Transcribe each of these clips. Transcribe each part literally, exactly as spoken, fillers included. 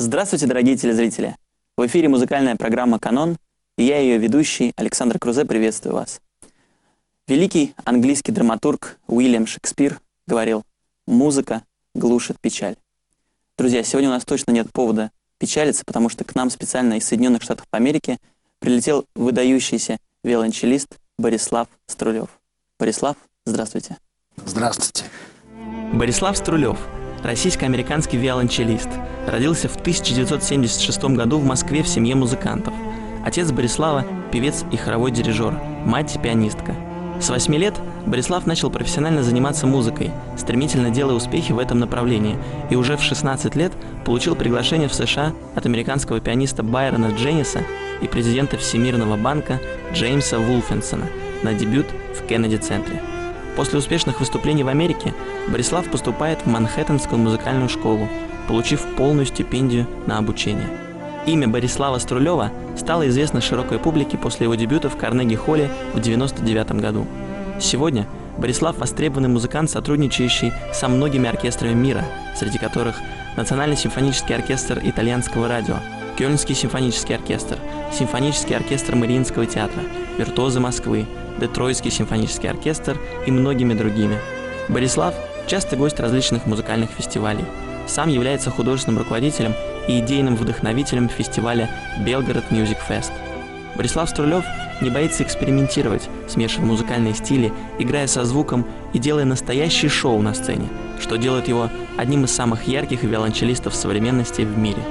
Здравствуйте, дорогие телезрители! В эфире музыкальная программа «Канон», и я, ее ведущий, Александр Крузе, приветствую вас. Великий английский драматург Уильям Шекспир говорил: «Музыка глушит печаль». Друзья, сегодня у нас точно нет повода печалиться, потому что к нам специально из Соединенных Штатов Америки прилетел выдающийся виолончелист Борислав Струлев. Борислав, здравствуйте. Здравствуйте. Борислав Струлев – российско-американский виолончелист. Родился в тысяча девятьсот семьдесят шестом году в Москве в семье музыкантов. Отец Борислава – певец и хоровой дирижер, мать – пианистка. С восьми лет Борислав начал профессионально заниматься музыкой, стремительно делая успехи в этом направлении, и уже в шестнадцать лет получил приглашение в США от американского пианиста Байрона Дженниса и президента Всемирного банка Джеймса Вулфенсона на дебют в Кеннеди-центре. После успешных выступлений в Америке Борислав поступает в Манхэттенскую музыкальную школу, получив полную стипендию на обучение. Имя Борислава Струлева стало известно широкой публике после его дебюта в Карнеги-холле в девяносто девятом году. Сегодня Борислав – востребованный музыкант, сотрудничающий со многими оркестрами мира, среди которых Национальный симфонический оркестр итальянского радио, Кёльнский симфонический оркестр, Симфонический оркестр Мариинского театра, Виртуозы Москвы, Детройтский симфонический оркестр и многими другими. Борислав – частый гость различных музыкальных фестивалей. Сам является художественным руководителем и идейным вдохновителем фестиваля Belgrade Music Fest. Борислав Струлев не боится экспериментировать, смешивая музыкальные стили, играя со звуком и делая настоящее шоу на сцене, что делает его одним из самых ярких виолончелистов современности в мире.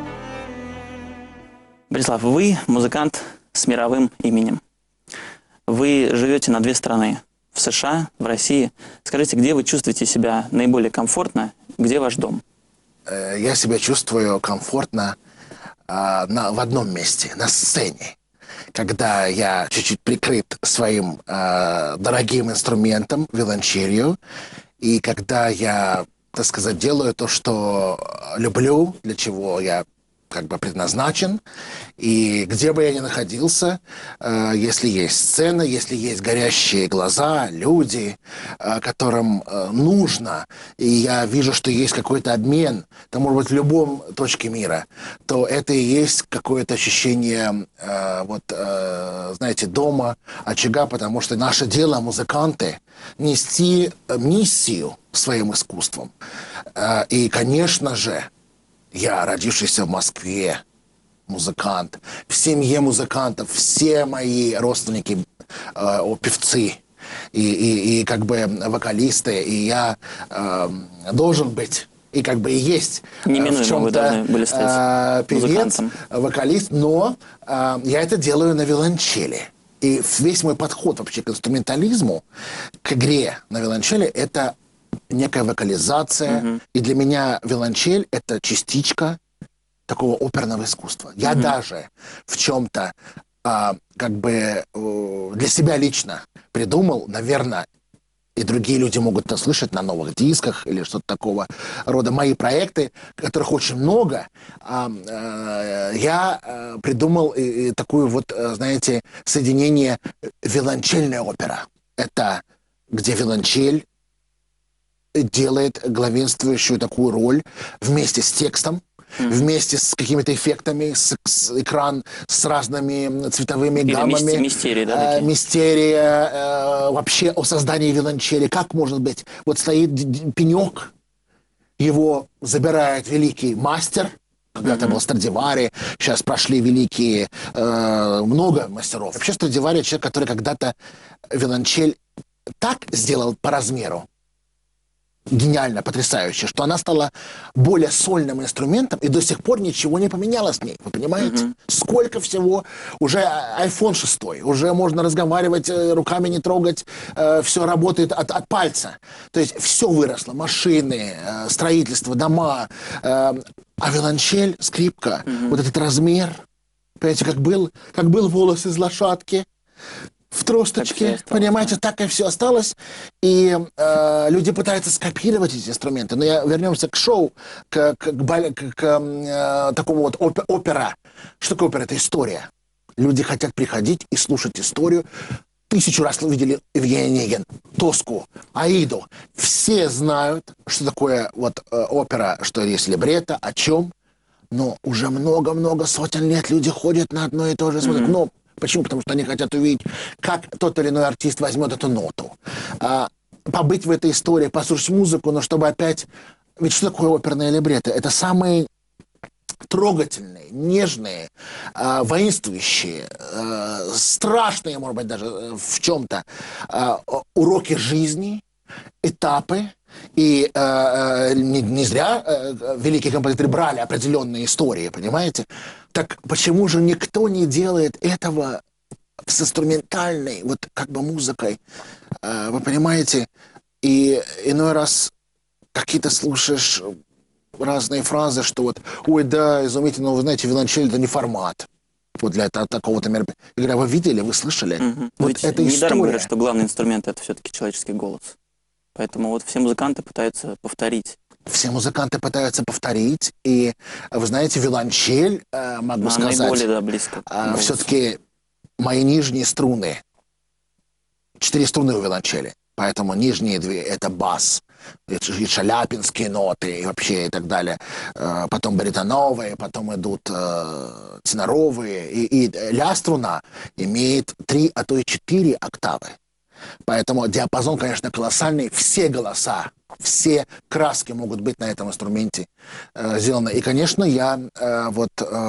Борислав, вы музыкант с мировым именем. Вы живете на две страны – в США, в России. Скажите, где вы чувствуете себя наиболее комфортно, где ваш дом? Я себя чувствую комфортно а, на, в одном месте, на сцене. Когда я чуть-чуть прикрыт своим а, дорогим инструментом, виолончелью, и когда я, так сказать, делаю то, что люблю, для чего я как бы предназначен, и где бы я ни находился, э, если есть сцена, если есть горящие глаза, люди, э, которым э, нужно, и я вижу, что есть какой-то обмен, то, может быть, в любом точке мира, то это и есть какое-то ощущение, э, вот, э, знаете, дома, очага, потому что наше дело, музыканты, нести миссию своим искусством. Э, и, конечно же, я, родившийся в Москве, музыкант, в семье музыкантов, все мои родственники э, певцы и, и, и как бы вокалисты, и я э, должен быть, и как бы и есть Неминуемо в чем-то вы должны были стать э, певец, музыкантом. вокалист, но э, я это делаю на виолончели. И весь мой подход вообще к инструментализму, к игре на виолончели, это некая вокализация. Uh-huh. И для меня виолончель – это частичка такого оперного искусства. Я uh-huh. даже в чем-то а, как бы э, для себя лично придумал, наверное, и другие люди могут это слышать на новых дисках или что-то такого рода. Мои проекты, которых очень много, а, а, я а, придумал и, и такую вот, знаете, соединение виолончельная опера. Это где виолончель делает главенствующую такую роль вместе с текстом, mm-hmm. вместе с какими-то эффектами, с, с экран с разными цветовыми Или гаммами. Мистерия, да? Э, мистерия, э, вообще о создании виолончели. Как может быть? Вот стоит пенек, его забирает великий мастер, когда-то mm-hmm. был Страдивари, сейчас прошли великие, э, много мастеров. Вообще Страдивари — человек, который когда-то виолончель так сделал по размеру, гениально, потрясающе, что она стала более сольным инструментом, и до сих пор ничего не поменялось с ней. Вы понимаете? Mm-hmm. Сколько всего. Уже айфон шесть, уже можно разговаривать, руками не трогать, э, все работает от, от пальца. То есть все выросло. Машины, э, строительство, дома. Э, а виолончель, скрипка, mm-hmm. вот этот размер, понимаете, как был, как был волос из лошадки, в тросточке, так понимаете, так и все осталось. И э, люди пытаются скопировать эти инструменты. Но я вернемся к шоу, к, к, к, к э, такому вот опе, опера. Что такое опера? Это история. Люди хотят приходить и слушать историю. Тысячу раз видели Евгения Онегин, Тоску, Аиду. Все знают, что такое вот э, опера, что есть либретто, о чем. но уже много-много сотен лет люди ходят на одно и то же, смотрят. Mm-hmm. Но почему? Потому что они хотят увидеть, как тот или иной артист возьмет эту ноту. А, побыть в этой истории, послушать музыку, но чтобы опять... Ведь что такое оперное либретто? Это самые трогательные, нежные, э, воинствующие, э, страшные, может быть, даже э, в чем-то э, уроки жизни, этапы. И э, не, не зря э, великие композиторы брали определенные истории, понимаете? Так почему же никто не делает этого с инструментальной, вот как бы музыкой? Э, вы понимаете? И иной раз какие-то слушаешь разные фразы, что вот, ой, да, изумительно, но вы знаете, виолончель — это не формат. Вот для этого, такого-то мероприятия. Я говорю, а вы видели, вы слышали? Угу. Вот Ведь эта недаром история. говорят, что главный инструмент — это все-таки человеческий голос. Поэтому вот все музыканты пытаются повторить. Все музыканты пытаются повторить, и, вы знаете, виолончель, э, могу Она сказать, наиболее, да, близко к э, голосу. все-таки мои нижние струны, четыре струны у виолончели, поэтому нижние две — это бас, и шаляпинские ноты, и вообще, и так далее. Э, потом баритоновые, потом идут э, теноровые, и, и ля струна имеет три, а то и четыре октавы. Поэтому диапазон, конечно, колоссальный. Все голоса, все краски могут быть на этом инструменте э, сделаны. И, конечно, я э, вот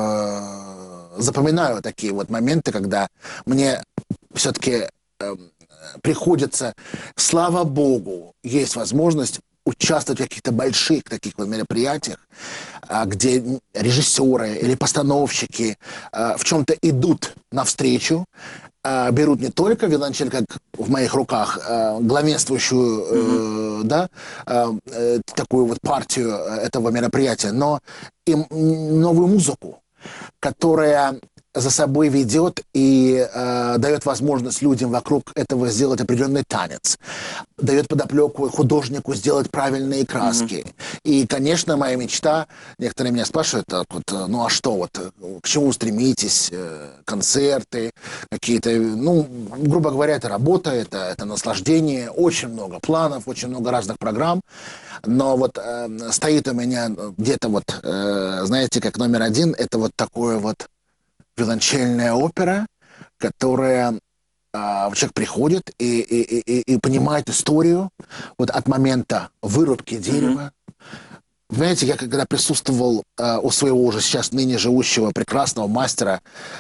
э, запоминаю такие вот моменты, когда мне все-таки э, приходится, слава богу, есть возможность участвовать в каких-то больших таких вот мероприятиях, где режиссеры или постановщики в чем-то идут навстречу, берут не только виолончель, как в моих руках, главенствующую, mm-hmm. да, такую вот партию этого мероприятия, но и новую музыку, которая за собой ведет и э, дает возможность людям вокруг этого сделать определенный танец, дает подоплеку художнику сделать правильные краски. Mm-hmm. И, конечно, моя мечта, некоторые меня спрашивают, так вот, ну а что, вот, к чему стремитесь, концерты какие-то, ну, грубо говоря, это работа, это, это наслаждение, очень много планов, очень много разных программ, но вот э, стоит у меня где-то вот, э, знаете, как номер один, это вот такое вот виолончельная опера, которая э, человек приходит и, и, и, и понимает историю вот от момента вырубки дерева. Mm-hmm. Знаете, я когда присутствовал э, у своего уже сейчас ныне живущего прекрасного мастера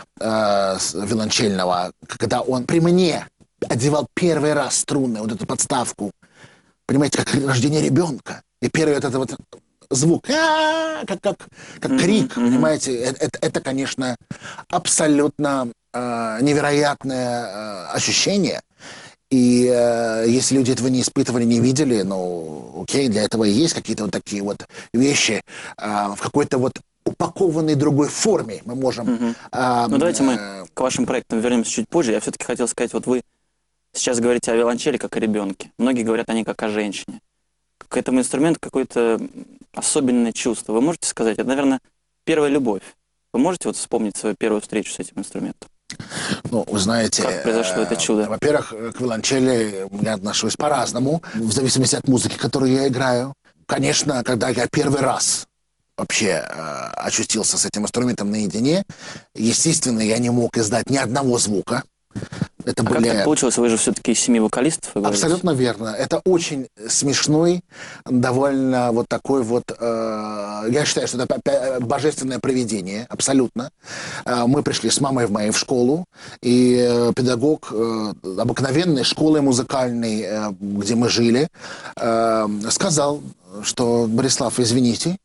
э, виолончельного, когда он при мне одевал первый раз струны, вот эту подставку, понимаете, как рождение ребенка, и первый вот этот вот звук, как, как, как крик, mm-hmm. понимаете, это, это, конечно, абсолютно э, невероятное э, ощущение. И э, если люди этого не испытывали, не видели, ну, окей, для этого и есть какие-то вот такие вот вещи э, в какой-то вот упакованной другой форме мы можем... Mm-hmm. Э, ну, давайте э, мы к вашим проектам вернемся чуть позже. Я все-таки хотел сказать, вот вы сейчас говорите о виолончели как о ребенке. Многие говорят о ней как о женщине. К этому инструменту какое-то особенное чувство. Вы можете сказать, это, наверное, первая любовь. Вы можете вот вспомнить свою первую встречу с этим инструментом? Ну, вы знаете... Как произошло э, это чудо? Во-первых, к виолончели я отношусь по-разному, в зависимости от музыки, которую я играю. Конечно, когда я первый раз вообще э, очутился с этим инструментом наедине, естественно, я не мог издать ни одного звука. Это а были... как так получилось? Вы же все-таки из семи вокалистов, вы говорите? Абсолютно верно. Это очень смешной, довольно вот такой вот... Э, я считаю, что это божественное провидение, абсолютно. Э, мы пришли с мамой в моей в школу, и э, педагог э, обыкновенной школы музыкальной, э, где мы жили, э, сказал, что, Борислав, извините,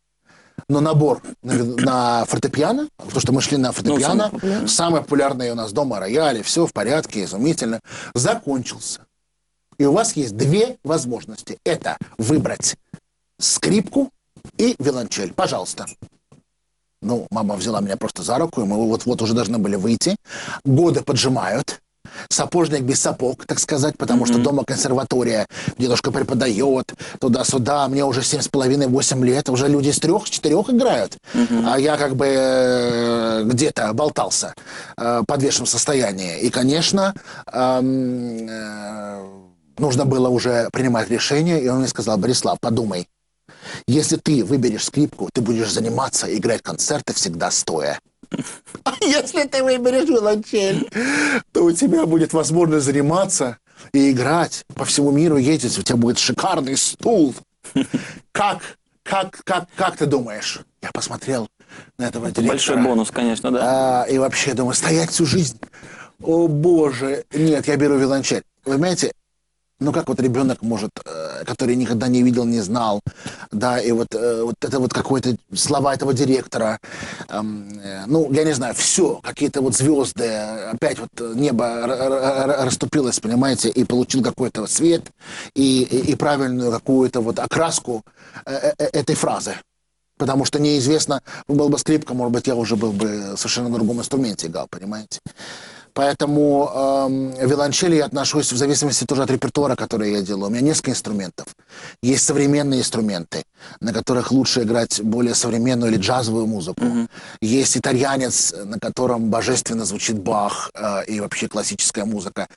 но набор на, на фортепиано, потому что мы шли на фортепиано, ну, самый, самый популярный у нас дома рояль, все в порядке, изумительно, закончился. И у вас есть две возможности. Это выбрать скрипку и виолончель. Пожалуйста. Ну, мама взяла меня просто за руку, и мы вот-вот уже должны были выйти. Годы поджимают. Сапожник без сапог, так сказать, потому mm-hmm. что дома консерватория, дедушка преподает туда-сюда, мне уже семь с половиной, восемь лет, уже люди с трех, с четырех играют, mm-hmm. а я как бы э, где-то болтался э, в подвешенном состоянии. И, конечно, э, э, нужно было уже принимать решение, и он мне сказал: Борислав, подумай, Если ты выберешь скрипку, ты будешь заниматься, играть концерты всегда стоя. А если ты выберешь виолончель, то у тебя будет возможность заниматься и играть, по всему миру ездить, у тебя будет шикарный стул. Как, как, как, как ты думаешь? Я посмотрел на этого Это директора. большой бонус, конечно, да. А, и вообще, думаю, стоять всю жизнь. О, боже, нет, я беру виолончель. Вы понимаете, ну как вот ребенок может, э, который никогда не видел, не знал, да, и вот, э, вот это вот какое-то слова этого директора, эм, э, ну, я не знаю, все, какие-то вот звезды, опять вот небо р- р- р- расступилось, понимаете, и получил какой-то свет и, и, и правильную какую-то вот окраску э, э, этой фразы. Потому что неизвестно, был бы скрипка, может быть, я уже был бы совершенно на другом инструменте играл, понимаете. Поэтому эм, виолончели я отношусь в зависимости тоже от репертуара, который я делаю. У меня несколько инструментов. Есть современные инструменты, на которых лучше играть более современную или джазовую музыку. Mm-hmm. Есть итальянец, на котором божественно звучит Бах э, и вообще классическая музыка.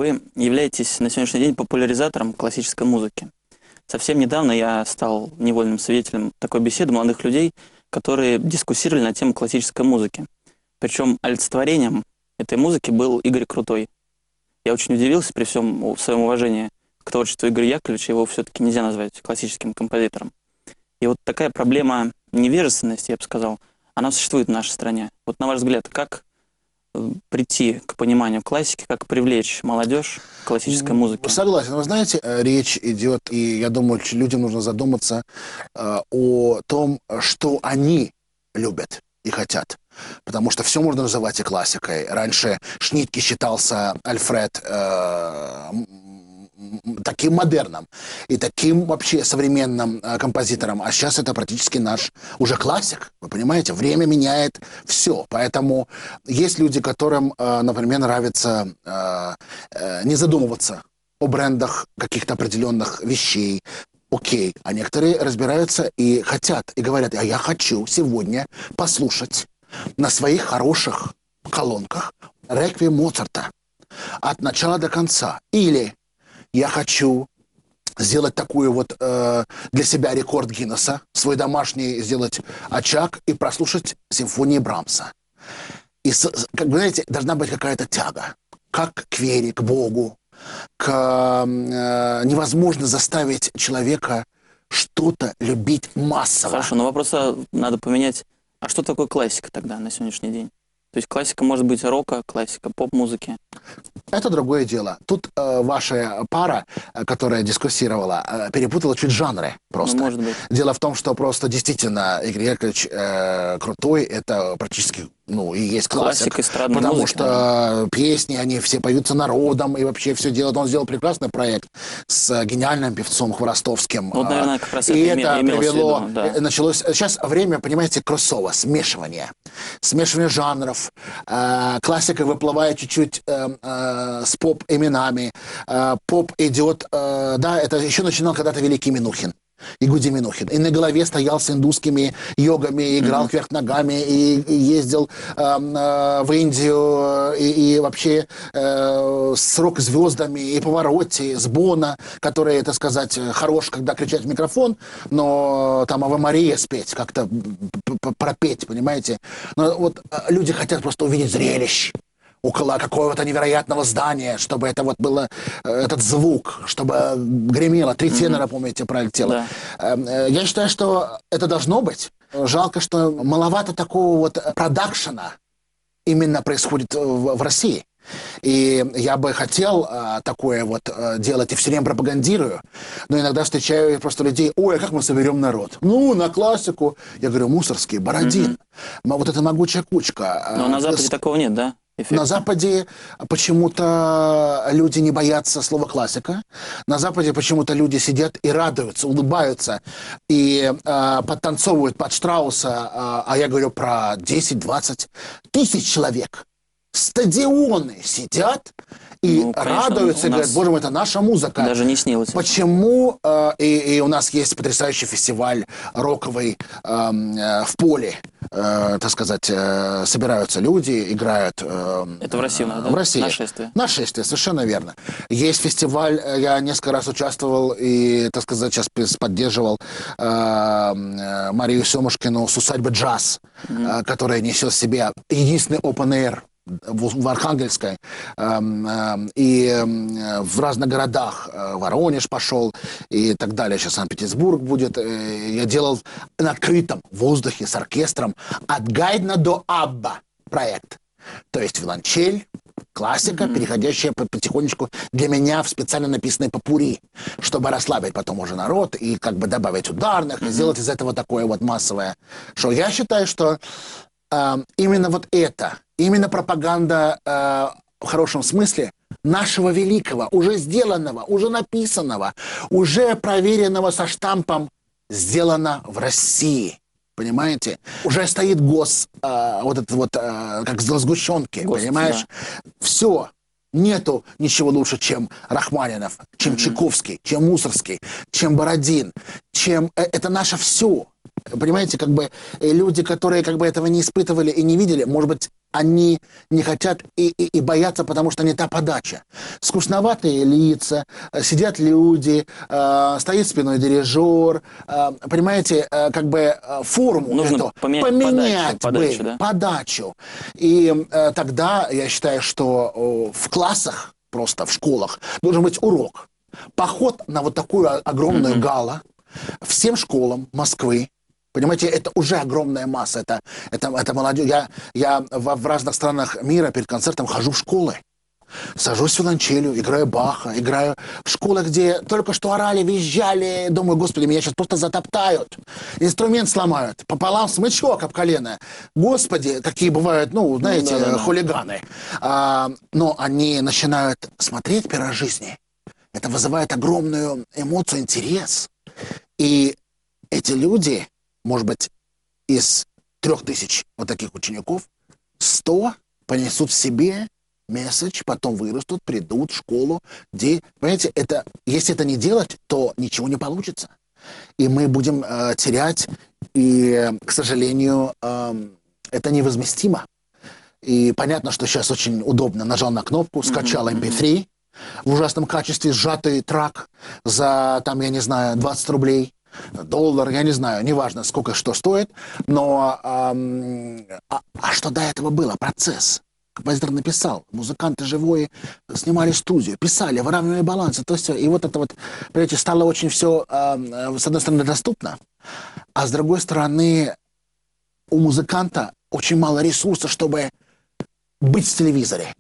Вы являетесь на сегодняшний день популяризатором классической музыки. Совсем недавно я стал невольным свидетелем такой беседы молодых людей, которые дискуссировали на тему классической музыки. Причем олицетворением этой музыки был Игорь Крутой. Я очень удивился при всем своем уважении к творчеству Игоря Яковлевича, его все-таки нельзя назвать классическим композитором. И вот такая проблема невежественности, я бы сказал, она существует в нашей стране. Вот на ваш взгляд, как прийти к пониманию классики, как привлечь молодежь к классической музыке? Согласен. Вы знаете, речь идет, и я думаю, людям нужно задуматься э, о том, что они любят и хотят. Потому что все можно называть и классикой. Раньше Шнитке считался Альфред э, таким модерном и таким вообще современным э, композитором. А сейчас это практически наш уже классик. Вы понимаете? Время меняет все. Поэтому есть люди, которым, э, например, нравится э, э, не задумываться о брендах каких-то определенных вещей. Окей. А некоторые разбираются и хотят, и говорят, а я хочу сегодня послушать на своих хороших колонках реквием Моцарта от начала до конца. Или я хочу сделать такую вот э, для себя рекорд Гиннесса, свой домашний сделать очаг и прослушать симфонии Брамса. И, как вы знаете, должна быть какая-то тяга. Как к вере, к Богу. К, э, невозможно заставить человека что-то любить массово. Хорошо, но вопрос надо поменять. А что такое классика тогда на сегодняшний день? То есть классика может быть рока, классика поп-музыки? Это другое дело. Тут э, ваша пара, которая дискуссировала, э, перепутала чуть жанры просто. Ну, может быть. Дело в том, что просто действительно Игорь Яковлевич э, Крутой, это практически, ну, и есть классик. Классик эстрадной потому музыки, что наверное. песни, они все поются народом, и вообще все делают. Он сделал прекрасный проект с гениальным певцом Хворостовским. Вот, наверное, как раз и это, это привело, в виду, да. началось, сейчас время, понимаете, кроссово, смешивание. Смешивание жанров. Э, классика выплывает чуть-чуть э, э, с поп-именами. Э, поп идет, э, да, это еще начинал когда-то великий Минухин. И Гуди Минухин. И на голове стоял с индусскими йогами, и играл mm-hmm. кверх ногами, и, и ездил э, э, в Индию, и, и вообще э, с рок-звездами, и Паваротти, с Боно, который, так сказать, хорош, когда кричать в микрофон, но там Ave Maria спеть, как-то пропеть, понимаете? Но вот люди хотят просто увидеть зрелище около какого-то невероятного здания, чтобы это вот было, этот звук, чтобы гремело, три тенора, mm-hmm. помните, пролетело. Да. Я считаю, что это должно быть. Жалко, что маловато такого вот продакшена именно происходит в, в России. И я бы хотел а, такое вот а, делать, и все время пропагандирую, но иногда встречаю просто людей, ой, а как мы соберем народ? Ну, на классику. Я говорю, Мусорский, Бородин, mm-hmm. вот эта могучая кучка. Но а, на Западе с... такого нет, да? Эффект. На Западе почему-то люди не боятся слова классика. На Западе почему-то люди сидят и радуются, улыбаются и э, подтанцовывают под Штрауса. Э, а я говорю про десять-двадцать тысяч человек. Стадионы сидят и ну, конечно, радуются, и говорят, боже мой, это наша музыка. Даже не снилось. Почему, э, и, и у нас есть потрясающий фестиваль роковый э, э, в поле, э, так сказать, э, собираются люди, играют. Э, это в России, э, да? В России. Нашествие. Нашествие, совершенно верно. Есть фестиваль, я несколько раз участвовал и, так сказать, сейчас поддерживал э, э, Марию Семушкину с усадьбы «Джаз», mm-hmm. э, которая несет в себе единственный open-air в Архангельской э, э, и э, в разных городах. Э, Воронеж пошел и так далее. Сейчас Санкт-Петербург будет. Э, я делал на открытом воздухе с оркестром от Гайдна до Абба проект. То есть виолончель, классика, mm-hmm. переходящая потихонечку для меня в специально написанной попури, чтобы расслабить потом уже народ и как бы добавить ударных, mm-hmm. и сделать из этого такое вот массовое шоу. Я считаю, что э, именно вот это, именно пропаганда э, в хорошем смысле нашего великого, уже сделанного, уже написанного, уже проверенного со штампом, сделано в России. Понимаете? Уже стоит гос, э, вот этот вот, э, как сгущенки, Гос, понимаешь? Да. Все. Нету ничего лучше, чем Рахманинов, чем mm-hmm. Чайковский, чем Мусорский, чем Бородин, чем... Это наше все. Понимаете, как бы э, люди, которые как бы этого не испытывали и не видели, может быть, они не хотят и, и, и боятся, потому что не та подача. Скучноватые лица, э, сидят люди, э, стоит спиной дирижер, э, понимаете, э, как бы э, форму Нужно эту поменять поменять подачу, бы, подачу, да? подачу. И э, тогда я считаю, что э, в классах, просто в школах, должен быть урок. Поход на вот такую огромную Мгм. гала всем школам Москвы. Понимаете, это уже огромная масса. Это, это, это молодежь. Я, я в, в разных странах мира перед концертом хожу в школы. Сажусь в виолончелью, играю Баха, играю в школах, где только что орали, визжали. Думаю, господи, меня сейчас просто затоптают. Инструмент сломают. Пополам смычок об колено. Господи, какие бывают, ну, знаете, Ну, да, да, да. хулиганы. А, но они начинают смотреть первый раз в жизни. Это вызывает огромную эмоцию, интерес. И эти люди, может быть, из трех тысяч вот таких учеников, сто понесут в себе месседж, потом вырастут, придут в школу, где, понимаете, это, если это не делать, то ничего не получится. И мы будем э, терять, и, к сожалению, э, это невозместимо. И понятно, что сейчас очень удобно. Нажал на кнопку, скачал эм пи три в ужасном качестве, сжатый трак за, там, я не знаю, двадцать рублей, доллар, я не знаю, неважно, сколько что стоит. Но эм, а, а что до этого было? Процесс. Композитор написал, музыканты живые снимали студию, писали, выравнивали балансы, то все. И вот это вот, понимаете, стало очень все, э, с одной стороны, доступно, а с другой стороны, у музыканта очень мало ресурсов, чтобы быть в телевизоре.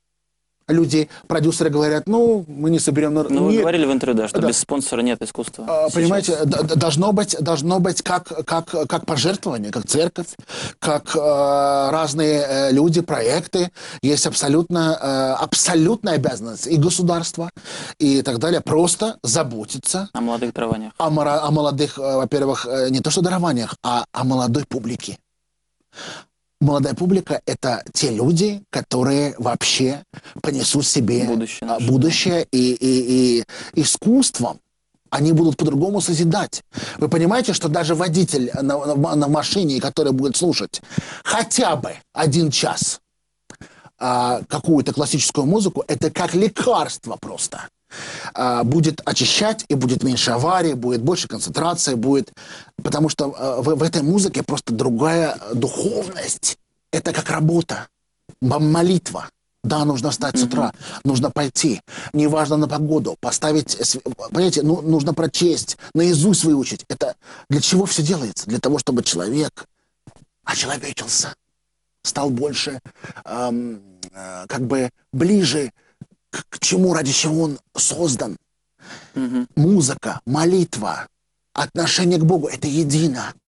Люди, продюсеры говорят, ну, мы не соберем... Ну, вы Нет. говорили в интервью, да, что Да. без спонсора нет искусства. А, сейчас. Понимаете, д- д- должно быть, должно быть как, как, как пожертвование, как церковь, как э, разные э, люди, проекты. Есть абсолютно, э, абсолютная обязанность и государства, и так далее. Просто заботиться О молодых дарованиях. о, мора- о молодых, э, во-первых, э, не то что дарованиях, а о молодой публике. Молодая публика – это те люди, которые вообще понесут себе Будущее а, наше, будущее и, и, и искусством. Они будут по-другому созидать. Вы понимаете, что даже водитель на, на, на машине, который будет слушать хотя бы один час а, какую-то классическую музыку, это как лекарство просто. А, будет очищать, и будет меньше аварий, будет больше концентрации, будет... Потому что а, в, в этой музыке просто другая духовность. Это как работа, м- молитва. Да, нужно встать с утра, нужно пойти, неважно на погоду, поставить... св- Понимаете, ну, нужно прочесть, наизусть выучить. Это для чего все делается? Для того, чтобы человек очеловечился, стал больше, эм, э, как бы ближе к, к чему, ради чего он создан. Мгм. Музыка, молитва, отношение к Богу – это едино.